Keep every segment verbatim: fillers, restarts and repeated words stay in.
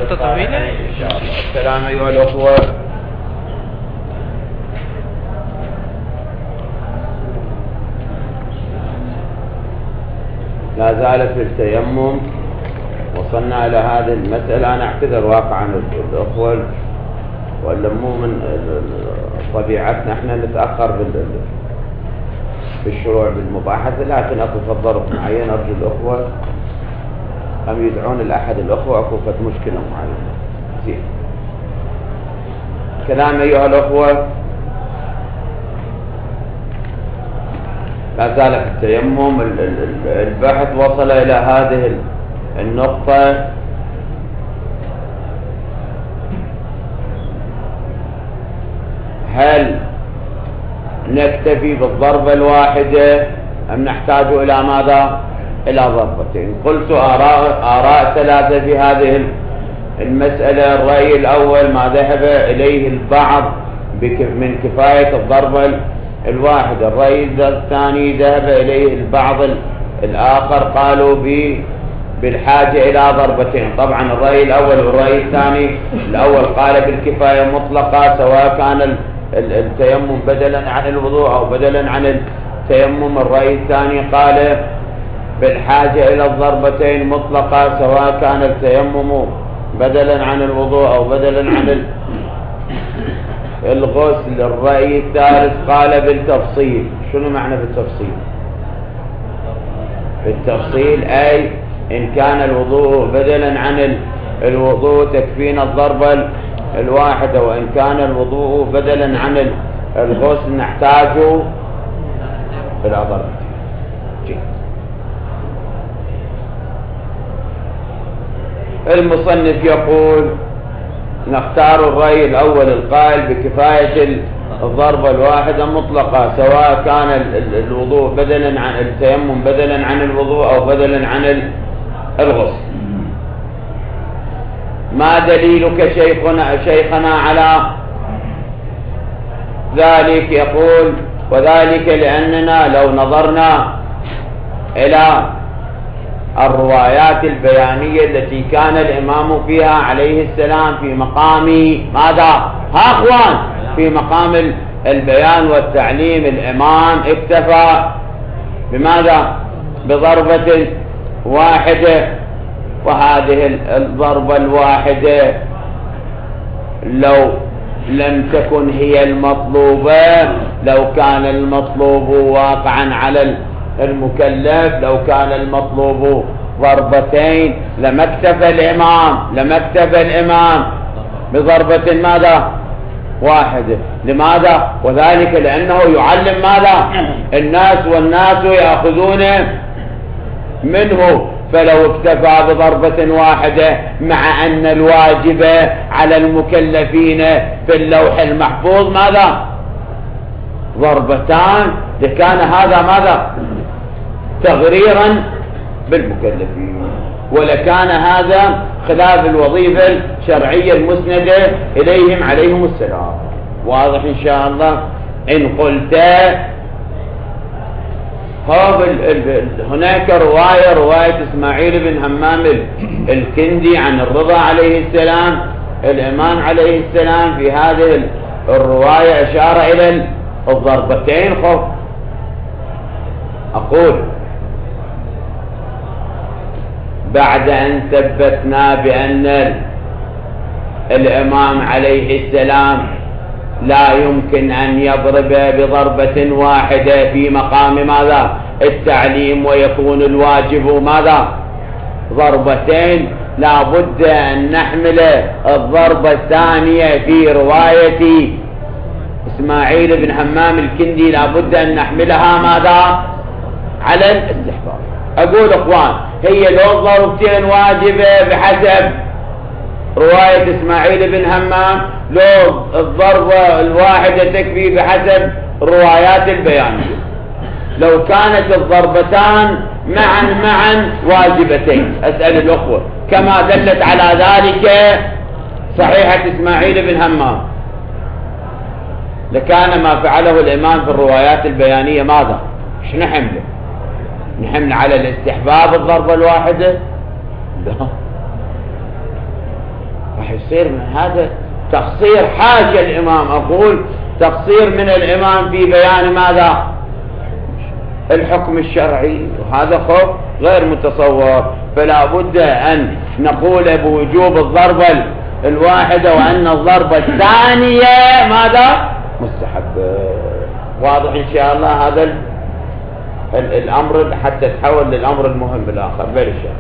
نقطة طويلة إن شاء الله. السلام أيها الأخوة. لا زال في التيمم، وصلنا إلى هذه المسألة. أنا أعتذر واقعا الأخوة، ولا مو من طبيعتنا احنا نتأخر في الشروع بالمباحثة، لكن أكو ظرف معين. أرجو الأخوة هم يدعون لأحد الأخوة، أكو فت مشكلة معينة. زين. كلام أيها الأخوة، لا زال في التيمم. البحث وصل إلى هذه النقطة: هل نكتفي بالضربة الواحدة أم نحتاج إلى ماذا؟ إلى ضربتين. قلت آراء, آراء ثلاثة في هذه المسألة. الرأي الأول ما ذهب إليه البعض من كفاية الضربة الواحدة. الرأي الثاني ذهب إليه البعض الآخر قالوا بالحاجة إلى ضربتين. طبعا الرأي الأول والرأي الثاني، الأول قال بالكفاية مطلقة سواء كان التيمم بدلا عن الوضوء أو بدلا عن التيمم. الرأي الثاني قال بالحاجة إلى الضربتين مطلقة سواء كان التيمم بدلا عن الوضوء أو بدلا عن الغسل. الرأي الثالث قال بالتفصيل. شنو معنى بالتفصيل؟ بالتفصيل أي إن كان الوضوء بدلا عن الوضوء تكفينا الضربة الواحدة، وإن كان الوضوء بدلا عن الغسل نحتاج إلى ضربتين. المصنف يقول نختار الرأي الأول القائل بكفاية الضربة الواحدة مطلقة سواء كان الوضوء بدلا عن التيمم بدلا عن الوضوء أو بدلا عن الغسل. ما دليلك شيخنا, شيخنا على ذلك؟ يقول وذلك لأننا لو نظرنا إلى الروايات البيانية التي كان الإمام فيها عليه السلام في مقام ماذا؟ ها أخوان، في مقام البيان والتعليم الإمام اكتفى بماذا؟ بضربة واحدة. وهذه الضربة الواحدة لو لم تكن هي المطلوبة، لو كان المطلوب واقعا على المكلف، لو كان المطلوب ضربتين لما اكتفى الإمام لما اكتفى الإمام بضربة ماذا؟ واحدة. لماذا؟ وذلك لأنه يعلم ماذا؟ الناس، والناس يأخذون منه. فلو اكتفى بضربة واحدة مع أن الواجب على المكلفين في اللوح المحفوظ ماذا؟ ضربتان، لكان هذا ماذا؟ تغريرا بالمكلفين، ولكان هذا خلاف الوظيفة الشرعية المسندة إليهم عليهم السلام. واضح إن شاء الله؟ إن قلت هناك رواية رواية إسماعيل بن همام الكندي عن الرضا عليه السلام، الإمام عليه السلام في هذه الرواية أشار إلى الضربتين. خف أقول بعد أن ثبتنا بأن الإمام عليه السلام لا يمكن أن يضرب بضربة واحدة في مقام ماذا؟ التعليم، ويكون الواجب ماذا؟ ضربتين. لا بد أن نحمل الضربة الثانية في رواية إسماعيل بن همام الكندي، لا بد أن نحملها ماذا؟ على الاستحباب. أقول إخوان، هي لو ضربتين واجبة بحسب رواية إسماعيل بن همام، لو الضربة الواحدة تكفي بحسب الروايات البيانية. لو كانت الضربتان معا معا واجبتين، أسأل الأخوة كما دلت على ذلك صحيحة إسماعيل بن همام، لكان ما فعله الإمام في الروايات البيانية ماذا؟ مش نحمله نحمل على الاستحباب الضربة الواحدة؟ لا. راح يصير من هذا تقصير، حاشا الإمام، أقول تقصير من الإمام في بيان ماذا؟ الحكم الشرعي، وهذا خوف غير متصور. فلا بد أن نقول بوجوب الضربة الواحدة، وأن الضربة الثانية ماذا؟ مستحب. واضح إن شاء الله هذا الأمر حتى تحول للأمر المهم الآخر. بل الشيخ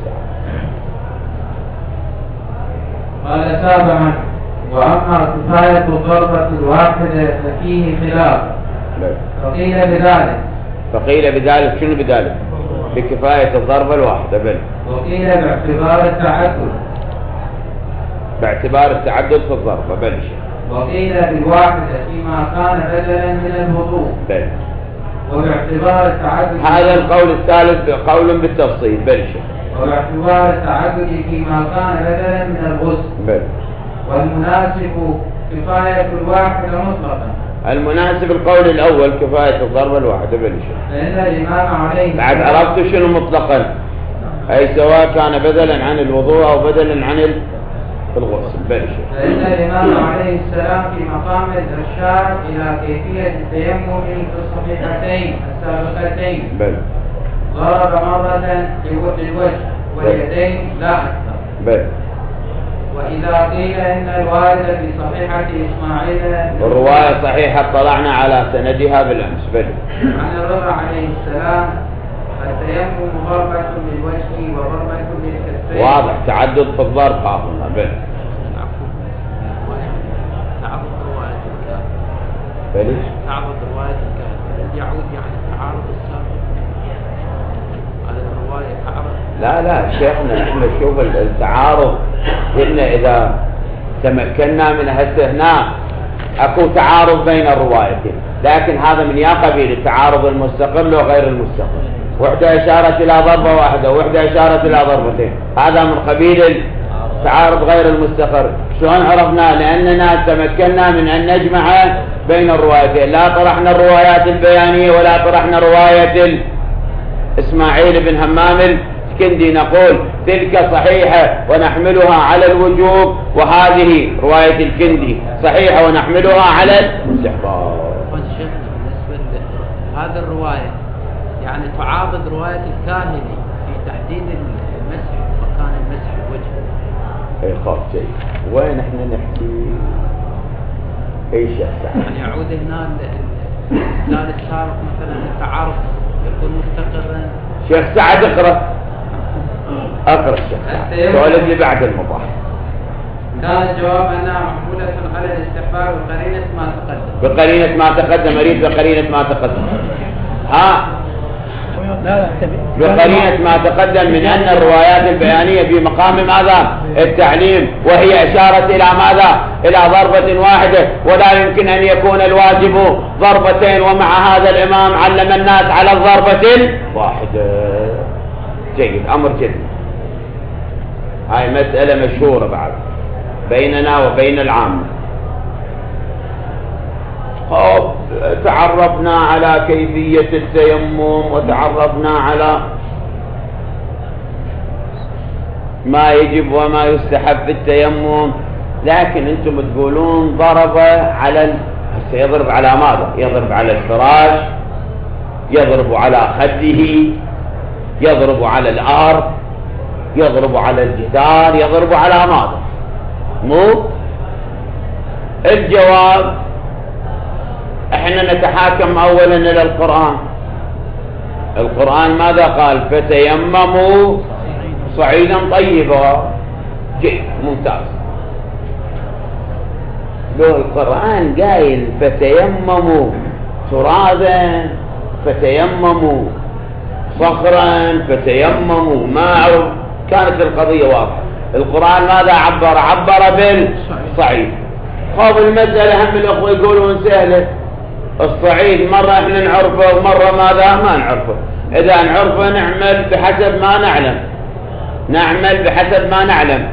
قال سابعا: وأما كفاية الضربة الواحدة ففيه خلاف، فقيل بذلك فقيل بذلك شنو بذلك؟ بكفاية الضربة الواحدة. بل وقيل باعتبار التعدد، باعتبار التعدد في الضربة. بل وقيل بالواحدة فيما كان بدلا من الوضوء. بل وباعتبار التعدد، هذا القول الثالث قول بالتفصيل. بل وباعتبار التعدد فيما كان بدلا من الغسل. بل والمناسب كفاية الواحدة مطلقا. المناسب القول الأول كفاية الضربة الواحدة. بل فإن الإمام عليه بعد عرفت شنو مطلقا، أي سواء كان بدلا عن الوضوء أو بدلا عن الغسل. بل فإن الإمام عليه السلام في مقام الإرشاد إلى كيفية التيمم في الصحيحتين السابقتين بل ضرب مرة للوجه واليدين لا أكثر. بل وإذا قيل إن الوارد في صحيحة إسماعيل الرواية صحيحة اطلعنا على سندها بالأمس. بل عن الرضا عليه السلام التيمم ضربة للوجه وضربة للكفين. واضح تعدد في الضرب حافظنا. بل تعرض رواية الكافر. بل تعرض رواية الكافر الذي يعود يعني التعارض السابق. هذه الرواية تعرض. لا لا شيخنا، احنا شوف التعارض قلنا إذا تمكنا من هسه هنا اكو تعارض بين الروايتين، لكن هذا من يا قبيل التعارض المستقل وغير المستقل. وحدة أشارت إلى ضربة واحدة وحدة أشارت إلى ضربتين، هذا من قبيل التعارض غير المستقر. شلون عرفنا؟ لأننا تمكنا من أن نجمع بين الروايتين، لا طرحنا الروايات البيانية ولا طرحنا رواية إسماعيل بن همام الكندي، نقول تلك صحيحة ونحملها على الوجوب، وهذه رواية الكندي صحيحة ونحملها على الاستحباب. شيخنا بالنسبة لهذه الرواية يعني تعارض رواية الكاهلي في تحديد المسح مكان المسح الوجه. اي خاف شيء وين احنا نحكي اي شيء يعني يعود هنا الثالث السابق مثلا التعارض يكون مستقرا. شيخ سعد اقرا اقرا الشيخ سعد السؤال اللي بعد المضاح. كان الجواب انها محمولة على الاستحباب بقرينة ما تقدم. بقرينة ما تقدم اريد بقرينة ما تقدم. ها بقرينة ما تقدم من أن الروايات البيانية في مقام ماذا؟ التعليم، وهي أشارت إلى ماذا؟ إلى ضربة واحدة، ولا يمكن أن يكون الواجب ضربتين، ومع هذا الإمام علم الناس على الضربة الواحدة. جيد، أمر جيد. هاي مسألة مشهورة بعد بيننا وبين العامة. تعرفنا على كيفية التيمم وتعرفنا على ما يجب وما يستحب في التيمم، لكن انتم تقولون ضرب على ال... يضرب على ماذا؟ يضرب على الفراش، يضرب على خده، يضرب على الأرض، يضرب على الجدار، يضرب على ماذا؟ مو الجواب احنا نتحاكم اولا الى القرآن. القرآن ماذا قال؟ فتيمموا صعيدا طيبا. جيد، ممتاز. لو القرآن قايل فتيمموا ترابا، فتيمموا صخرا، فتيمموا ماء، كانت القضية واضحة. القرآن ماذا عبر؟ عبر بالصعيد. خاف المسألة هم الأخوة يقولون سهلة، الصعيد مرة احنا نعرفه ومرة ماذا ما نعرفه. إذا نعرفه نعمل بحسب ما نعلم، نعمل بحسب ما نعلم،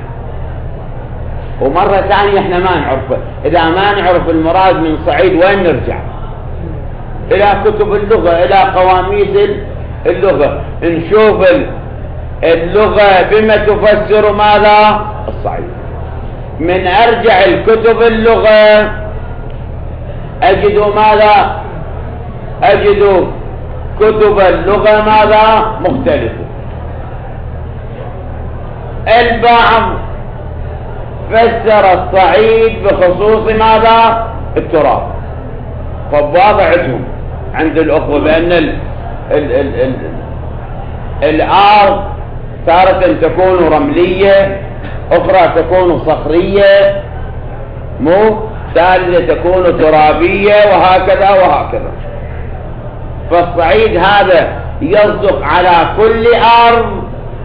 ومرة ثانية احنا ما نعرفه. إذا ما نعرف المراد من صعيد وين نرجع؟ إلى كتب اللغة، إلى قواميس اللغة، نشوف اللغة بما تفسر ماذا؟ الصعيد. من أرجع الكتب اللغة أجد ماذا؟ أجد كتب اللغة ماذا؟ مختلفة. البعض فسر الصعيد بخصوص ماذا؟ التراب. فواضعتهم عند الأخوة بأن ال ال ال ال الأرض تارة تكون رملية، أخرى تكون صخرية، مو ثالثة تكون ترابية، وهكذا وهكذا. فالصعيد هذا يصدق على كل أرض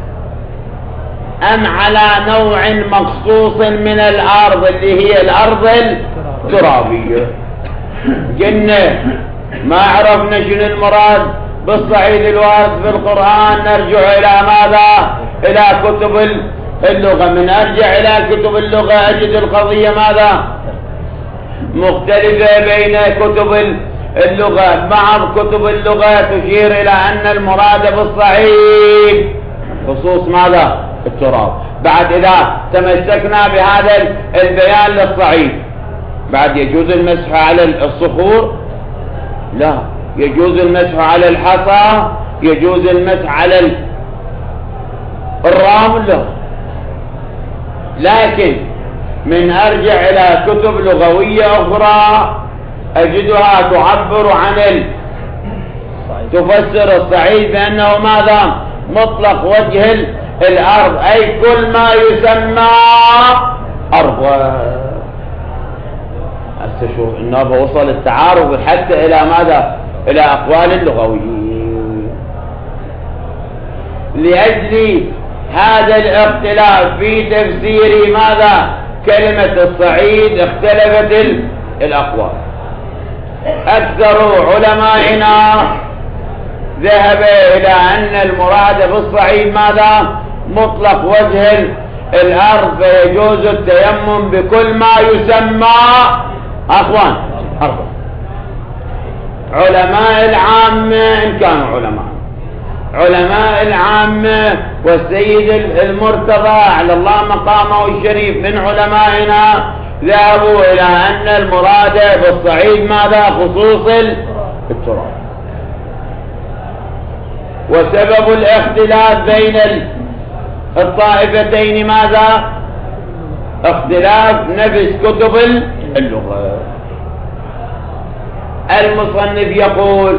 أم على نوع مخصوص من الأرض اللي هي الأرض الترابية؟ قلنا ما عرفنا شنو المراد بالصعيد الوارد في القرآن. نرجع إلى ماذا؟ إلى كتب اللغة. من أرجع إلى كتب اللغة أجد القضية ماذا؟ مختلفة بين كتب اللغة. بعض كتب اللغة تشير إلى أن المراد بالصعيد خصوص ماذا؟ التراب. بعد إذا تمسكنا بهذا البيان للصعيد، بعد يجوز المسح على الصخور؟ لا. يجوز المسح على الحصى؟ يجوز المسح على الرمل؟ لا. لكن من أرجع إلى كتب لغوية أخرى أجدها تعبر عن ال... تفسر الصعيد بأنه ماذا؟ مطلق وجه الأرض، أي كل ما يسمى أرض. شوف النابة وصل التعارض حتى إلى ماذا؟ إلى أقوال اللغويين. لأجل هذا الاختلاف في تفسير ماذا؟ كلمة الصعيد اختلفت الأقوال. أكثر علمائنا ذهب إلى أن المراد بالصعيد ماذا؟ مطلق وجه الأرض، فيجوز التيمم بكل ما يسمى أخوان أرض. علماء العامة إن كانوا علماء علماء العامة والسيد المرتضى على الله مقامه الشريف من علمائنا ذهبوا إلى أن المراد بالصعيد ماذا؟ خصوص التراب. وسبب الاختلاف بين الطائفتين ماذا؟ اختلاف نفس كتب اللغة. المصنف يقول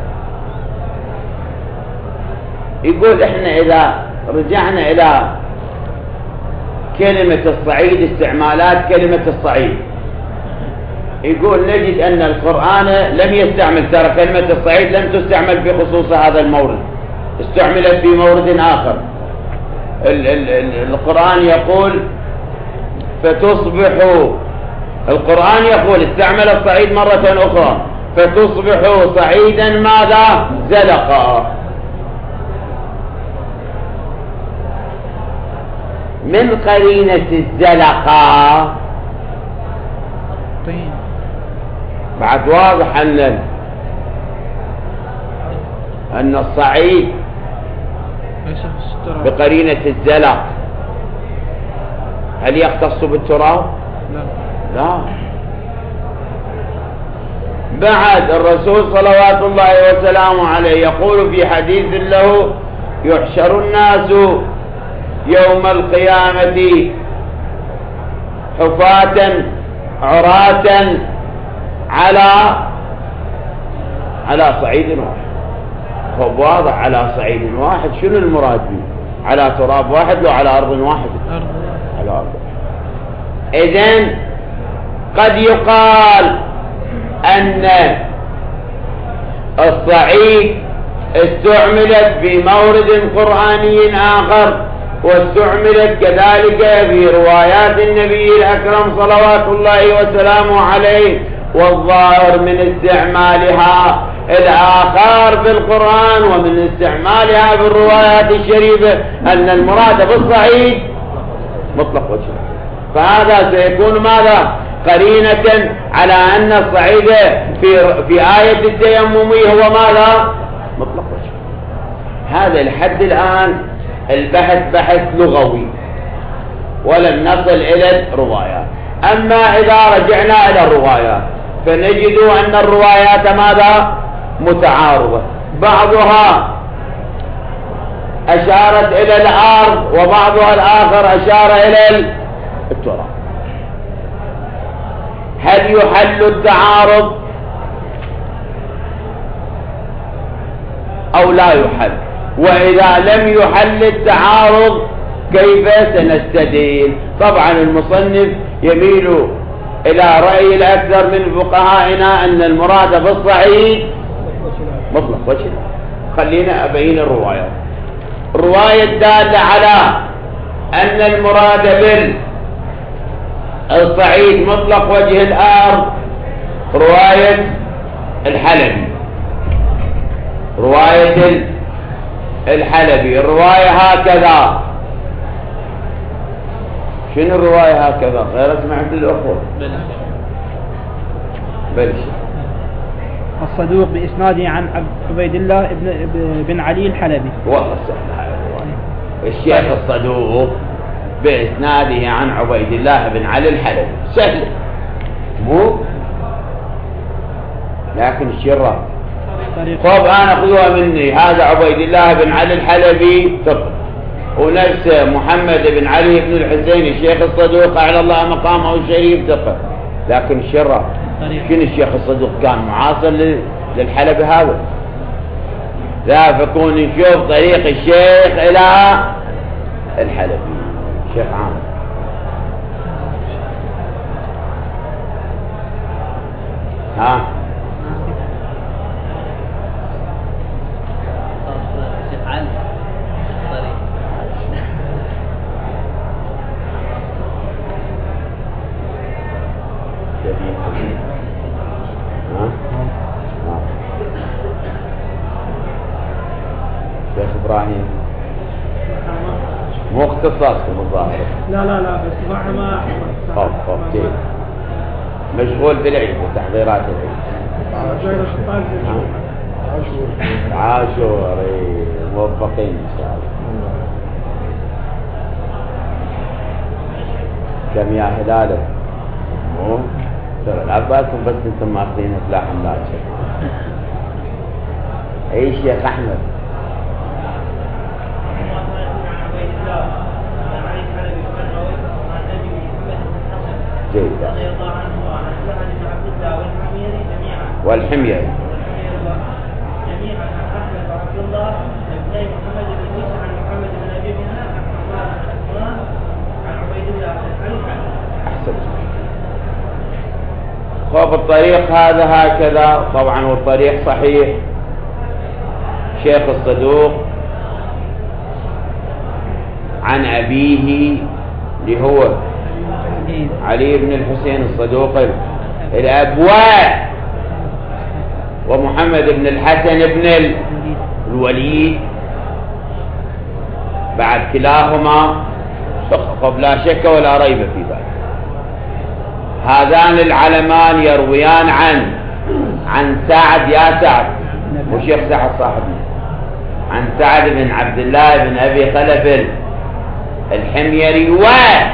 يقول احنا اذا رجعنا الى كلمة الصعيد، استعمالات كلمة الصعيد، يقول نجد ان القرآن لم يستعمل، ترى كلمة الصعيد لم تستعمل في خصوص هذا المورد، استعملت في مورد اخر. ال ال ال القرآن يقول فتصبحوا، القرآن يقول استعمل الصعيد مرة اخرى فتصبحوا صعيدا ماذا؟ زلقا. من قرينة الزلقة طين. بعد واضح أن أن الصعيد بقرينة الزلق هل يختص بالتراب؟ لا. لا. بعد الرسول صلوات الله وسلامه عليه يقول في حديث له يحشر الناس يوم القيامة حفاة عراة على على صعيد واحد. فواضح على صعيد واحد، شنو المراد به؟ على تراب واحد لو على أرض واحد؟ أرض. على أرض. إذن قد يقال أن الصعيد استعملت في مورد قرآني آخر، واستعملت كذلك في روايات النبي الأكرم صلوات الله وسلامه عليه. والظاهر من استعمالها الآخر في القرآن ومن استعمالها في الروايات الشريفة أن المراد بالصعيد مطلق وجه. فهذا سيكون ماذا؟ قرينة على أن الصعيد في في آية التيمم هو ماذا؟ مطلق وجه. هذا لحد الآن البحث بحث لغوي. ولن نصل إلى الروايات. أما إذا رجعنا إلى الروايات فنجد أن الروايات ماذا؟ متعارضة، بعضها أشارت إلى الأرض وبعضها الآخر أشار إلى التراب. هل يحل التعارض أو لا يحل؟ وإذا لم يحل التعارض كيف سنستدل؟ طبعا المصنف يميل إلى رأي الأكثر من فقهائنا أن المراد بالصعيد مطلق وجه. خلينا أبين الروايات. الرواية الدالة على أن المراد بالصعيد مطلق وجه الأرض رواية الحلبي، رواية الحلبي. الرواية هكذا. شنو الرواية هكذا؟ غير سمعت الأخوة بلش. الصدوق بإسناده عن عبيد الله بن, بن علي الحلبي. والله سهل هاي الرواية. الشيخ الصدوق بإسناده عن عبيد الله بن علي الحلبي سهل مو، لكن الشرة طب أنا أخذوها مني. هذا عبيد الله بن علي الحلبي ثقة، ونفس محمد بن علي بن الحسين الشيخ الصدوق على الله مقامه الشريف ثقة، لكن الشرة شنو الشيخ الصدوق كان معاصر للحلبي هذا؟ لا فكون نشوف طريق الشيخ إلى الحلبي. شيخ عام ها شيخ إبراهيم مو اختصاصكم الظاهر. لا لا لا بس ما طب طب جيد. مشغول بالعيد وتحضيرات العيد. عاشور موفقين ان شاء الله. كم يا هلاله؟ مو ترى لا بالكم بس انتم ماخذين افلاح ملاجئ. اي شيخ احمد جيد والحميري جميعا عن احمد وعبد الله ابن محمد بن موسى عن محمد بن ابي منى عن عبيد الله احسن. خاف الطريق هذا هكذا طبعا، والطريق صحيح. شيخ الصدوق عن أبيه اللي هو علي بن الحسين الصدوق الأبواء، ومحمد بن الحسن بن الوليد بعد كلاهما ثقة لا شك ولا ريب في ذلك. هذان العلمان يرويان عن عن سعد يا سعد وشيخ سعد صاحبنا، عن سعد بن عبد الله بن أبي خلف الحميري و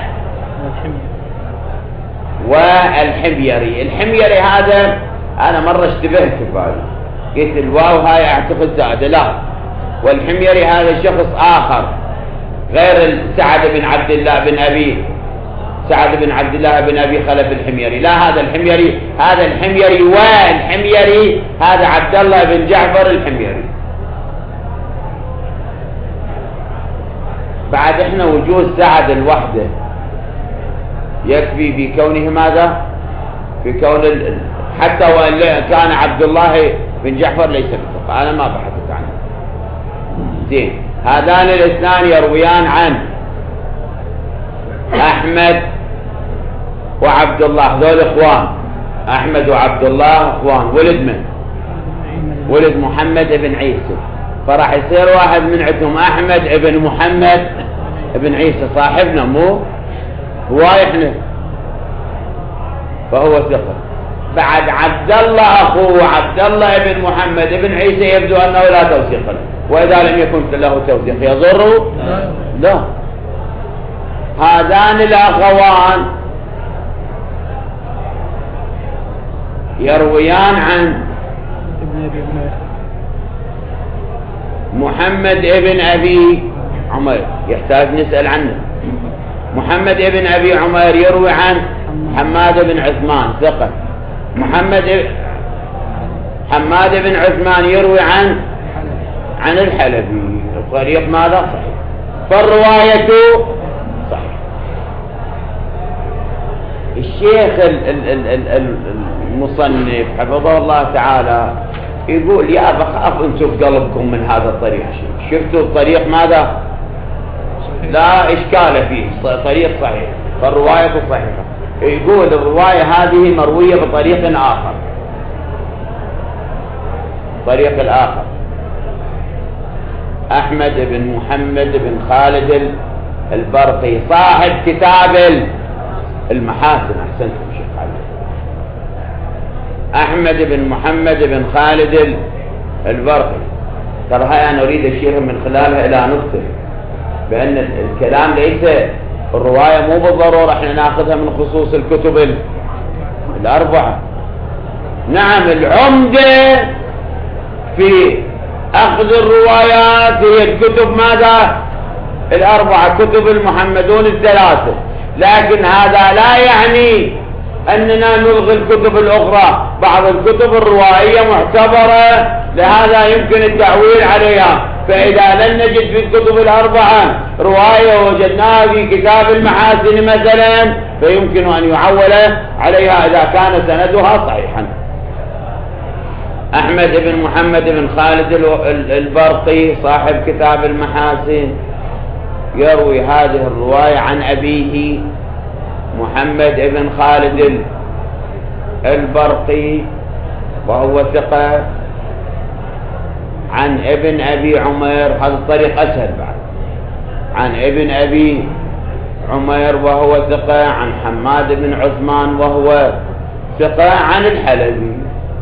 والحميري. الحميري هذا أنا مرة اشتبهت في بالي، قلت الواو هاي أعتقد زائدة، لا، والحميري هذا شخص آخر غير سعد بن عبد الله بن أبي سعد بن عبد الله بن أبي خلف الحميري، لا هذا الحميري هذا الحميري والحميري هذا عبد الله بن جعفر الحميري. بعد احنا وجود سعد الوحده يكفي في كونه ماذا؟ في كون ال... حتى وان كان عبد الله بن جعفر ليس بثقة، انا ما بحثت عنه. زين، هذان الاثنان يرويان عن احمد وعبد الله، ذول اخوان، احمد وعبد الله اخوان، ولد من؟ ولد محمد بن عيسى، فراح يصير واحد من عندهم احمد ابن محمد ابن عيسى صاحبنا مو وايحنا، فهو ثقة. بعد عبد الله اخوه عبد الله ابن محمد ابن عيسى يبدو انه لا توثيق له، واذا لم يكن له توثيق يضر؟ لا. هذان الأخوان يرويان عن محمد ابن أبي عمير، يحتاج نسأل عنه. محمد ابن أبي عمير يروي عن حماد بن عثمان ثقة. محمد حماد بن عثمان يروي عن عن الحلبي. الطريق ماذا؟ صحيح. فالرواية صحيح. الشيخ المصنف حفظه الله تعالى يقول يا بخاف انتم بقلبكم من هذا الطريق. شفتوا الطريق ماذا؟ لا إشكال فيه، طريق صحيح، فالرواية صحيحة. يقول الرواية هذه مروية بطريق آخر. طريق الآخر أحمد بن محمد بن خالد البرقي صاحب كتاب المحاسن. أحسنتم شيخ خالد. أحمد بن محمد بن خالد البرقي. ترى هاي أنا أريد الشيخ من خلالها إلى نقطة بأن الكلام ليس الرواية مو بالضرورة احنا ناخذها من خصوص الكتب الأربعة. نعم العمدة في أخذ الروايات هي الكتب ماذا؟ الأربعة، كتب المحمدون الثلاثة. لكن هذا لا يعني أننا نلغي الكتب الأخرى. بعض الكتب الروائية معتبرة، لهذا يمكن التعويل عليها. فإذا لم نجد في الكتب الأربعة رواية وجدناها في كتاب المحاسن مثلا فيمكن أن يعول عليها إذا كان سندها صحيحا. أحمد بن محمد بن خالد البرقي صاحب كتاب المحاسن يروي هذه الرواية عن أبيه محمد بن خالد البرقي وهو ثقة، عن ابن أبي عمير. هذا الطريق أسهل بعد. عن ابن أبي عمير وهو ثقة، عن حماد بن عثمان وهو ثقة، عن الحلبي.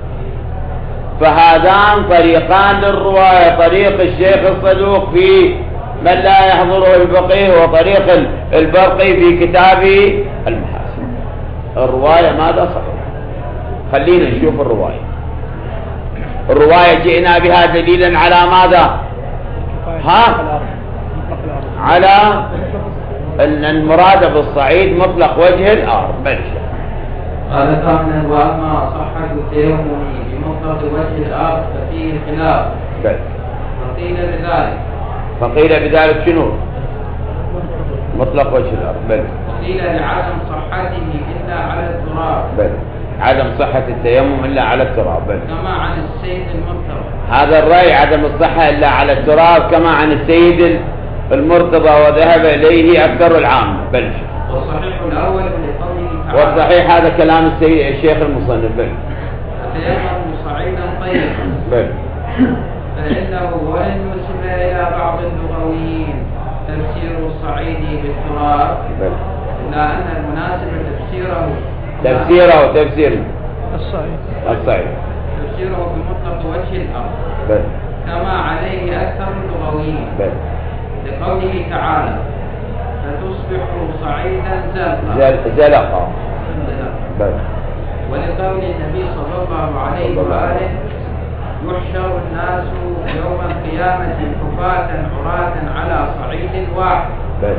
فهذان طريقان للرواية، طريق الشيخ الصدوق في من لا يحضره الفقيه، وطريق البرقي في كتاب المحاسن. الرواية ماذا صحيح؟ خلينا نشوف الرواية. الرواية جئنا بها دليلا على ماذا؟ ها؟ على أن المراد بالصعيد مطلق وجه الأرض. بل قال ثامنا وأما صحة التيمم بمطلق وجه الأرض ففيه خلاف. بل فقيل بذلك فقيل بذلك شنو؟ مطلق وجه الأرض. بل وقيل لعدم صحته إلا على التراب. بل عدم صحة التيمم إلا على التراب. بل كما عن السيد المرتضى. هذا الرأي عدم الصحة إلا على التراب كما عن السيد المرتضى وذهب إليه أكثر العام. بل والصحيح الأول لقوله تعالى. والصحيح هذا كلام السيد الشيخ المصنف. بل فتيمموا صعيدا طيبا. بل فإنه وإن نسب إلى بعض اللغويين تفسير الصعيد بالتراب، بل إلا أن المناسب تفسيره تفسيره وتفسير الصعيد الصعيد تفسيره بمطلق وجه الأرض بل كما عليه أكثر اللغويين، بل لقوله تعالى فتصبح صعيدا زلقا. زل- زلقا. بل ولقول النبي صلى الله عليه وآله يحشر الناس يوم القيامة حفاة عراة على صعيد واحد. بل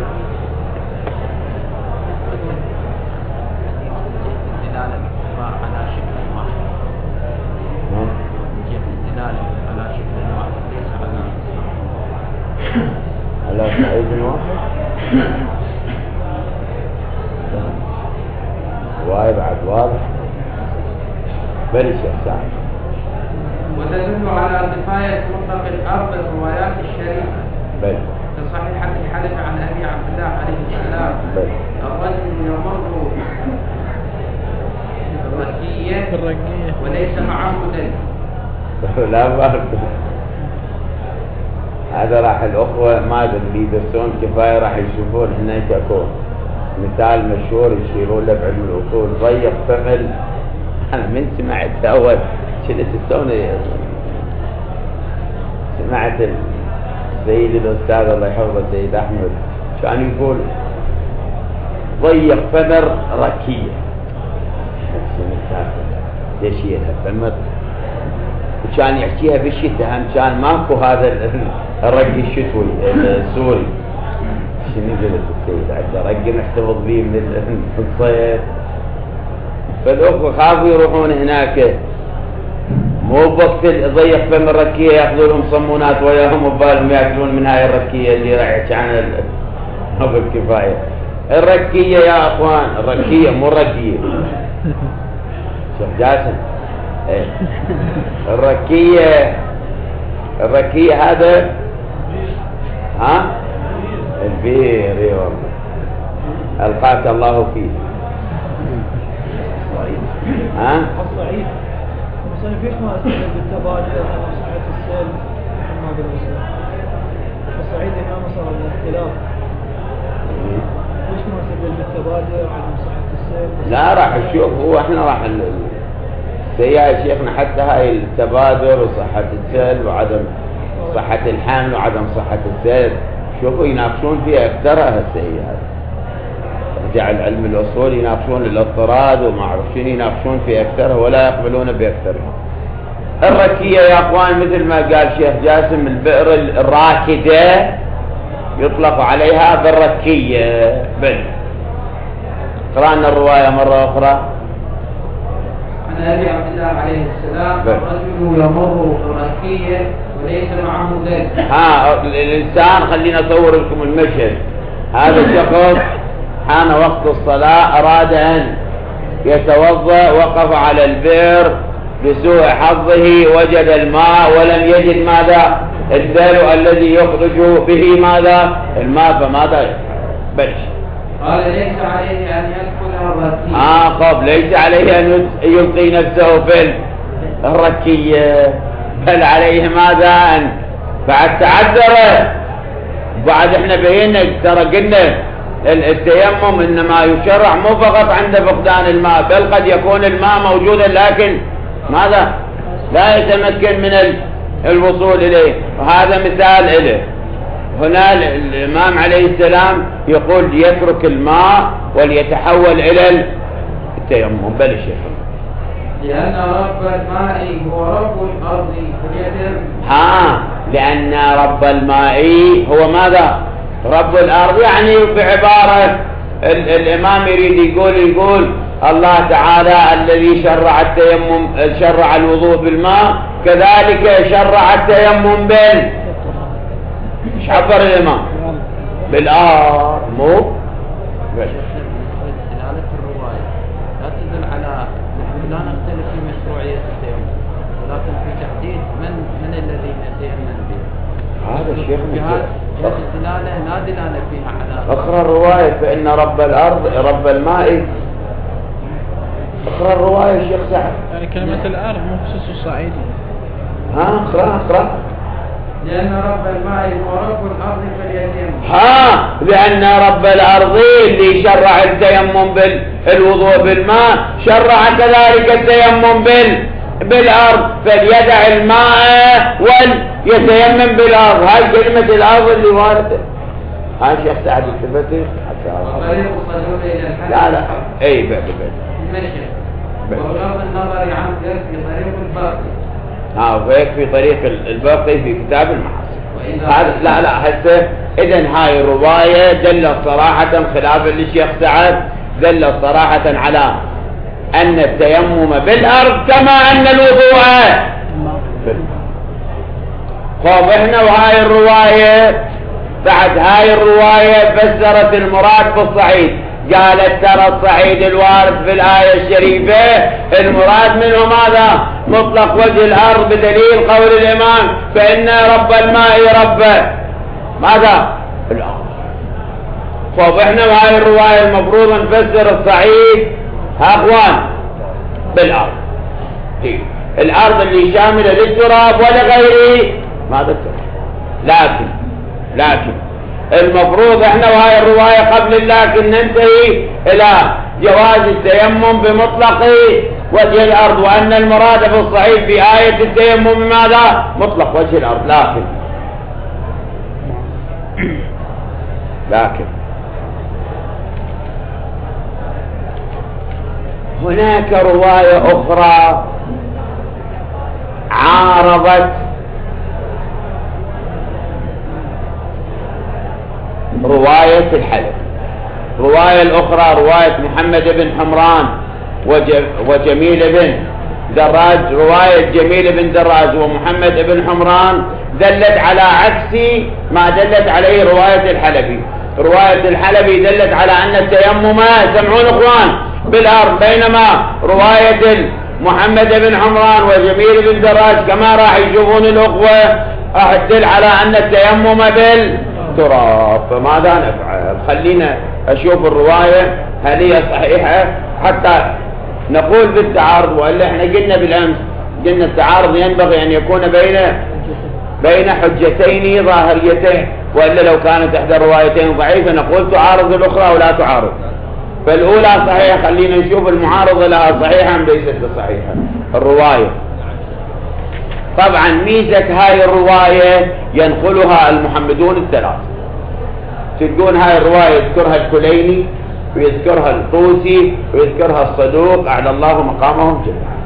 الدلالة على شكل واحد. نعم. يجب الدلالة على شكل واحد ليس على على صعيد واحد. واي بعد واضح. بل شيخ سعد. وتدل على كفاية مطلق الأرض الروايات الشريفة بل كصحيح الحديث عن أبي عبد الله عليه السلام بل الرجل يمر بالركية وليس معه دليل. لا بارك. هذا راح الأخوة ما أدري يدرسون كفاية راح يشوفون هناك يكون مثال مشهور يشيرون له بعلم الأصول ضيق فمل. أنا من سمعت أول شلت التوني سمعت السيد الأستاذ الله يحفظه سيد أحمد كان يقول ضيق فمر ركية. ليش هي فمر؟ كان يحكيها بالشتاء، هم كان ماكو هذا الرقي الشتوي السوري. شنو قلت السيد عنده رقي نحتفظ به من الصيف. فالأخوة خافوا يروحون هناك، مو بوقت ضيق فم الركية ياخذوا لهم صمونات وياهم وبالهم ياكلون من هاي الركية اللي راح يحكي عنها ابو الكفاية. الركية يا اخوان، الركية مو الركية. شيخ جاسم ايه. الركية الركية هذا ها البير. اي والله القاك الله فيه. ها الصعيد مثلا فيش ما استعمل بالتبادل او صحة السيل ما بالوصول الصعيد هنا صار الاختلاف. ليش ما استعمل بالتبادل عدم صحة السيل؟ لا راح نشوف. هو احنا راح سيا شيخنا حتى هاي التبادل وصحة السيل وعدم صحة الحمل وعدم صحة السيل شوفوا يناقشون فيها اكثرها هسه. هي هذا رجع العلم الأصول يناقشون الاضطراد وما أعرف شنو يناقشون في أكثرها ولا يقبلون بأكثرها. الركية يا أخوان مثل ما قال شيخ جاسم البئر الراكدة يطلق عليها بالركية. بل قرأنا الرواية مرة أخرى عن أبي عبد الله عليه السلام الرجل يمر بالركية وليس معه ذلك. ها الإنسان خلينا أصور لكم المشهد. هذا الشخص حان وقت الصلاة أراد أن يتوضأ، وقف على البئر بسوء حظه وجد الماء ولم يجد ماذا؟ الدلو الذي يخرج به ماذا؟ الماء. فماذا بلش؟ قال ليس عليه أن يدخل الركية. آه خب ليس عليه أن يلقي نفسه في الركية، بل عليه ماذا؟ أن بعد تعذر. بعد احنا بينا ترى قلنا التيمم إنما يشرع مو فقط عند فقدان الماء، بل قد يكون الماء موجودا لكن ماذا؟ لا يتمكن من الوصول إليه. وهذا مثال إليه. هنا الإمام عليه السلام يقول يترك الماء وليتحول إلى التيمم. بل الشيخ لأن رب الماء هو رب الأرض فليتم. ها لأن رب الماء هو ماذا؟ رب الأرض. يعني بعبارة ال الإمام يريد يقول يقول الله تعالى الذي شرع التيمم شرع الوضوء بالماء كذلك شرع التيمم بال ايش عبر الإمام؟ بالأرض. مو دلالة الرواية لا تدل على نحن لا نختلف في مشروعية التيمم، ولكن في تحديد من من الذي نتيمم به. هذا الشيخ هذه الدلالة لا دلالة فيها على اقرأ الرواية فإن رب الأرض رب الماء. اقرأ الرواية الشيخ سعد. يعني كلمة الأرض مو خصوص الصعيدي. ها اقرأ اقرأ. لأن رب الماء هو رب الأرض فليتم. ها لأن رب الأرض اللي شرع التيمم بالوضوء بالماء شرع كذلك التيمم بال بالأرض فليدع الماء وليتيمم بالأرض. هاي كلمة الأرض اللي واردة. هاي شيخ سعد الثبتي وطريق الصدور إلى الحج. لا لا اي بعد بعد المشي وبغض النظر عن ذلك في طريق الباقي. ها ويكفي طريق الباقي في كتاب المحاسن. هذا لا لا هسه اذا هاي الرواية دلت صراحة خلافا للشيخ سعد دلت صراحة على أن التيمم بالأرض كما أن الوضوء بالماء. خب احنا وهاي الرواية بعد هاي الرواية فسرت المراد بالصعيد. قالت ترى الصعيد الوارد في الآية الشريفة المراد منه ماذا؟ مطلق وجه الأرض بدليل قول الإمام فإن رب الماء رب ماذا؟ الأرض. خب احنا وهاي الرواية المفروض نفسر الصعيد ها اخوان بالأرض. الأرض اللي شاملة للتراب ولغيره ماذا التراب. لكن لكن المفروض احنا وهاي الرواية قبل لكن ننتهي الى جواز التيمم بمطلق وجه الارض وان المراد بالصحيح في آية التيمم ماذا؟ مطلق وجه الارض. لكن لكن هناك رواية أخرى عارضت رواية الحلب. رواية الأخرى رواية محمد بن حمران وجميل بن دراج. رواية جميل بن دراج ومحمد بن حمران دلت على عكس ما دلت عليه رواية الحلبي. رواية الحلبي دلت على أن التيمم سمعون إخوان بالأرض، بينما رواية محمد بن حمران وجميل بن دراج كما راح يشوفون الأخوة أدل على أن التيمم بالتراب. فماذا نفعل؟ خلينا أشوف الرواية هل هي صحيحة حتى نقول بالتعارض. وإلا احنا قلنا بالأمس قلنا التعارض ينبغي أن يكون بين بين حجتين ظاهريتين، وإلا لو كانت إحدى الروايتين ضعيفة نقول تعارض الأخرى ولا تعارض. فالأولى صحيحة، خلينا نشوف المعارضة لها صحيحة أم ليست بصحيحة. الرواية طبعا ميزة هاي الرواية ينقلها المحمدون الثلاثة. تلقون هاي الرواية يذكرها الكليني ويذكرها الطوسي ويذكرها الصدوق أعلى الله مقامهم جميعا.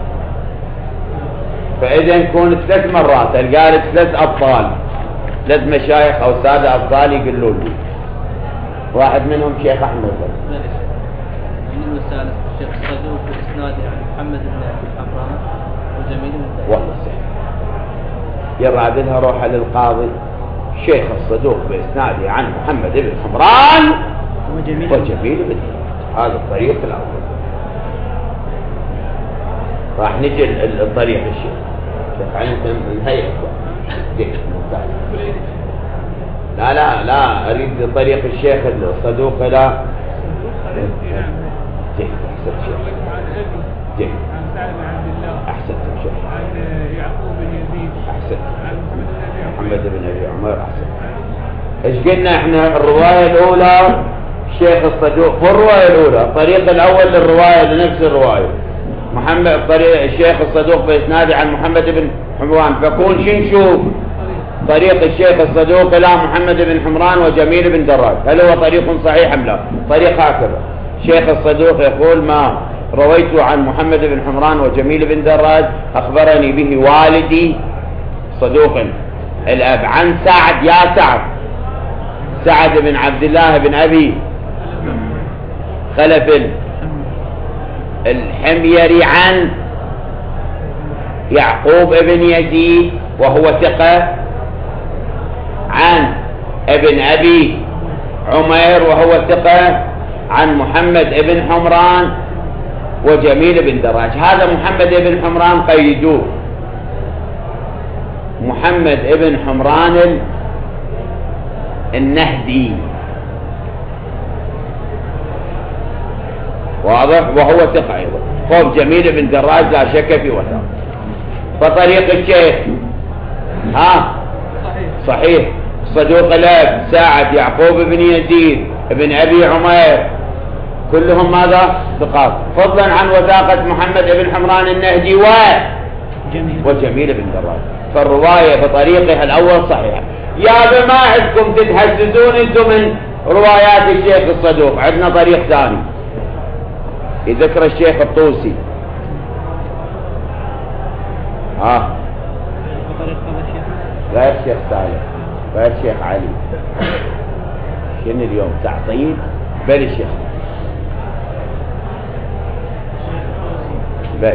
فإذا كون ثلاث مرات قالت ثلاث أبطال، ثلاث مشايخ أو سادة أبطال يقولون لي، واحد منهم شيخ أحمد بن من المسالة الشيخ الصدوق بإسناده عن محمد بن حمران وجميل بن والله صحيح. يرادلها روح للقاضي شيخ الصدوق بإسناده عن محمد بن حمران وجميل, وجميل بن هذا الطريق الأول. راح نجي الطريق الشيخ شيخ علي من هيئة لا لا لا أريد طريق الشيخ الصدوق. لا جيد أحسن شيخ جيد أحسن شيخ يعقوب بن يزيد أحسن محمد بن أبي عمر أحسن. إيش قلنا إحنا؟ الرواية الأولى الشيخ الصدوق والرواية الأولى الطريق الأول للرواية لنفس الرواية محمد طريق الشيخ الصدوق بإسناده عن محمد بن حمران. فكون شو نشوف طريق الشيخ الصدوق إلى محمد بن حمران وجميل بن دراج هل هو طريق صحيح أم لا؟ طريق هكذا الشيخ الصدوق يقول ما رويت عن محمد بن حمران وجميل بن دراج أخبرني به والدي صدوق الأب عن سعد يا سعد سعد بن عبد الله بن أبي خلف الحميري عن يعقوب بن يزيد وهو ثقة عن ابن أبي عمير وهو ثقة عن محمد بن حمران وجميل بن دراج. هذا محمد بن حمران قيدوه محمد بن حمران النهدي واضح وهو ثقة أيضا فوق جميل بن دراج لا شك في وثاق. فطريق الشيخ ها صحيح صدوق الأب سعد يعقوب بن يزيد ابن أبي عمير كلهم ماذا ثقات فضلا عن وثاقة محمد بن حمران النهدي و وجميل بن دراج. فالرواية بطريقها الأول صحيحة. يا بما عندكم تتحسسون انتم من روايات الشيخ الصدوق عندنا طريق ثاني يذكر الشيخ الطوسي ها غير الشيخ صالح غير الشيخ علي شنو اليوم تعطيل بل الشيخ بل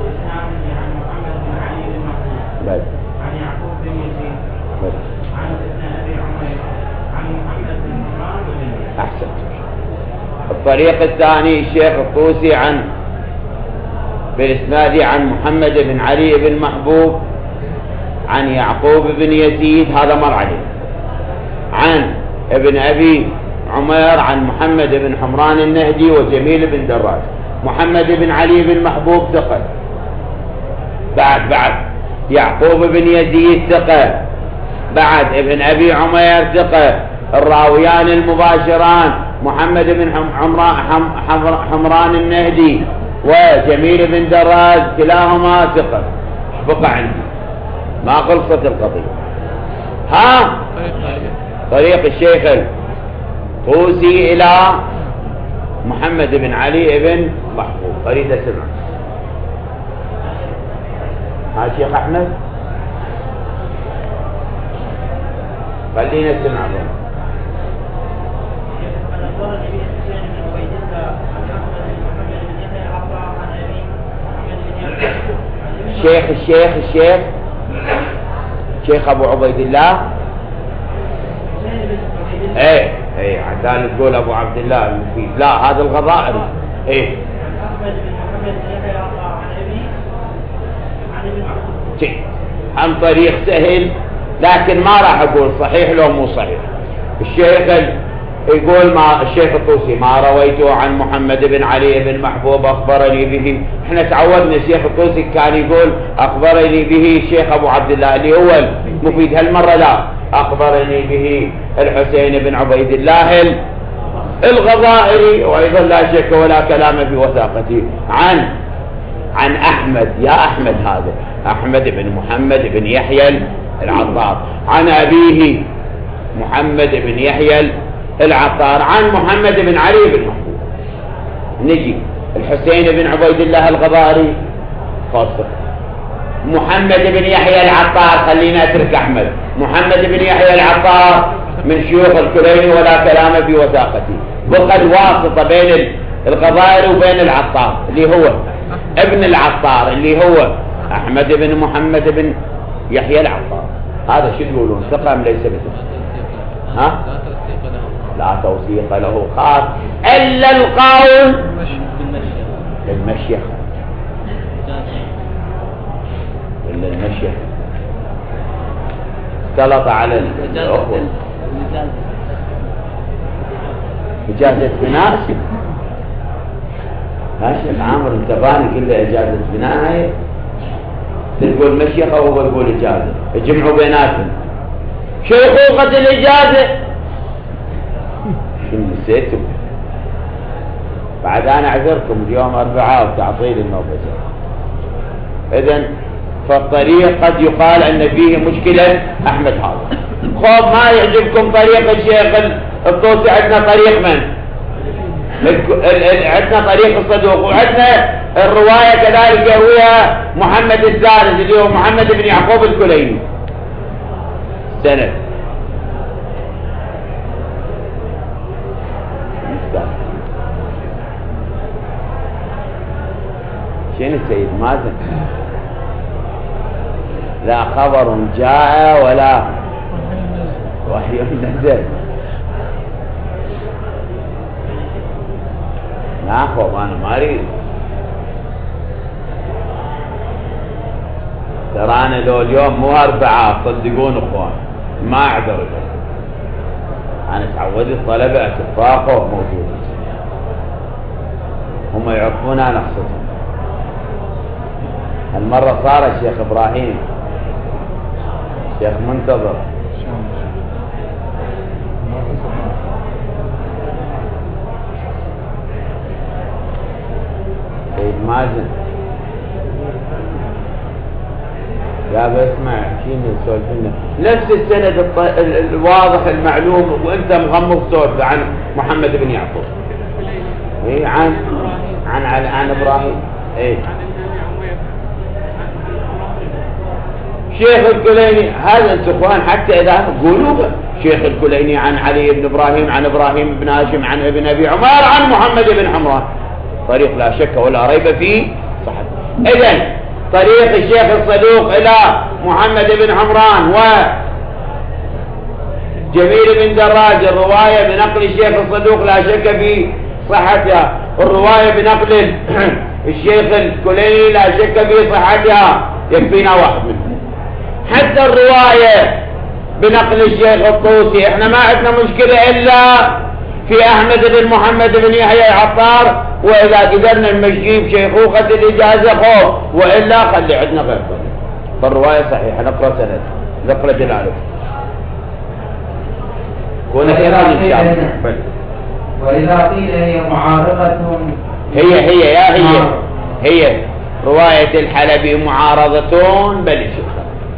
بل عن يعقوب بن يزيد بل عن ابن أبي عمير عن محمد بن حمران وجميل. أحسن. الطريق الثاني الشيخ الطوسي عن بالإسناد عن محمد بن علي بن محبوب عن يعقوب بن يزيد هذا مر عليه عن ابن أبي عمير عن محمد بن حمران النهدي وجميل بن دراج. محمد بن علي بن محبوب ثقة بعد بعد يعقوب بن يزيد ثقة بعد ابن أبي عمير ثقة. الراويان المباشران محمد بن حمران, حم حمران النهدي وجميل بن دراج كلاهما ثقة. بقى عندي ما خلصت القضية. ها طريق الشيخ الطوسي إلى محمد بن علي بن محبوب. أريد أسمع. ها شيخ أحمد خلينا نسمع. الشيخ الشيخ الشيخ شيخ أبو عبيد الله. ايه ايه عشان تقول أبو عبد الله المفيد. لا هذا الغضائري. ايه عن طريق سهل، لكن ما راح أقول صحيح لو مو صحيح. الشيخ يقول ما الشيخ الطوسي ما رويته عن محمد بن علي بن محبوب أخبرني به. احنا تعودنا الشيخ الطوسي كان يقول أخبرني به الشيخ أبو عبد الله اللي هو المفيد. هالمرة لا، أخبرني به الحسين بن عبيد الله الغضائري، وأيضا لا شك ولا كلام في وثاقته. عن عن أحمد، يا أحمد هذا أحمد بن محمد بن يحيى العطار، عن أبيه محمد بن يحيى العطار، عن محمد بن علي بن محبوب. نجي الحسين بن عبيد الله الغضائري خاصة. محمد بن يحيى العطار، خلينا اترك أحمد. محمد بن يحيى العطار من شيوخ الكليني ولا كلام في وثاقته. بقى الواسطة بين الغضائري وبين العطار اللي هو ابن العطار اللي هو أحمد بن محمد بن يحيى العطار. هذا شو تقولون، ثقة أم ليس بثقة؟ ها؟ لا توثيق له خاص إلا القول المشيخ، إلا المشيخ اختلط على الأخوة. إجازة بناء. ها شيخ عامر انت باني كله إجازة بناء. هاي تقول مشيخ أو هو يقول إجازة، يجمعوا بيناتهم شيخوخة الإجازة. شو نسيتوا؟ بعد أنا أعذركم اليوم أربعاء وتعطيل النوبة. إذن فالطريق قد يقال أن فيه مشكلة أحمد هذا. خوف ما يعجبكم طريق الشيخ الطوسي، عندنا طريق من؟ عندنا طريق الصدوق، وعندنا الرواية كذلك يرويها محمد الثالث اللي هو محمد بن يعقوب الكليني. سند شنو السيد مازن؟ لا خبر جاء ولا وحي نزل. لا خوف انا ما اريد. ترى انا لو اليوم مو اربعاء صدقون اخوان ما اعذر. انا تعودت الطلبه اتفاقوا موجودين، هم يعرفون انا اقصدهم. هالمره صار الشيخ ابراهيم شيخ منتظر سيد مازن يا بسمع شيني يسولف لنا نفس السند الط... الواضح المعلوم وانت مغمض سولف عن محمد بن يعقوب. اي عن عن عن, عن ابراهيم. اي شيخ الكليني هذا انتم اخوان حتى اذا قولوا شيخ الكليني عن علي بن ابراهيم عن ابراهيم بن هاشم عن ابن ابي عمر عن محمد بن حمران، طريق لا شك ولا ريب فيه صحيح. اذن طريق الشيخ الصدوق الى محمد بن حمران وجميل بن دراج، الروايه بنقل الشيخ الصدوق لا شك في صحتها، الروايه بنقل الشيخ الكليني لا شك في صحتها، يكفينا واحد منهم. حتى الروايه بنقل الشيخ الطوسي احنا ما عندنا مشكله الا في احمد بن محمد بن يحيى العطار، واذا قدرنا نمشي بشيخوخه الاجازه خوف، والا خلي عندنا غير طريق. فالروايه صحيحه. نقرا سند نقرا جلاله كون خيرا ان شاء الله. واذا قيل هي معارضه هي هي يا هي هي روايه الحلبي معارضه بل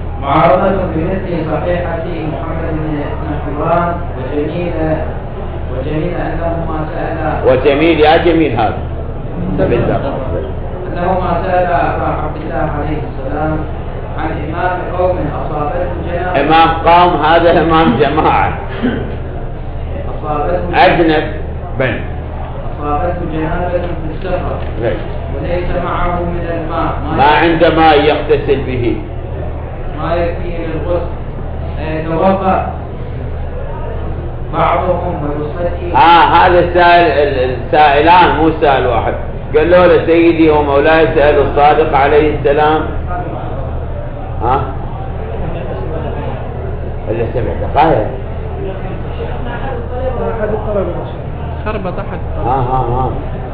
معارضه بمثل صحيحه محمد بن حمران وجميل وجميل أنه ما سأل وجميل يا جميل هذا بالله أنه ما سأل أبا عبد الله عليه السلام عن إمام قوم أصابته جنابة. إمام قوم هذا إمام جماعة أصابته أجنب بين أصابته جنابة في السفر ليش. وليس معه من الماء ما عنده ماء يغتسل به ما يكفيه للغسل فيتوضأ بعضهم ويصلي. آه هذا سائل السائلان مو سائل واحد. قال له لسيدي ومولاي سأل الصادق عليه السلام ها اللي سمع دقائق أحد الطلبة خربط أحد ها ها ها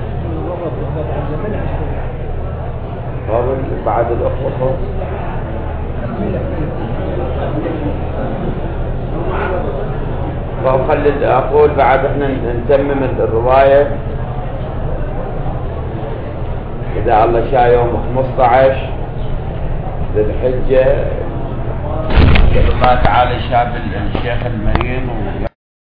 بعد الأخوة وخلي أقول بعد احنا نتمم الرواية إذا الله شاء يوم خمسة عشر ذي الحجة إن شاء الله تعالى شاب الشيخ المريم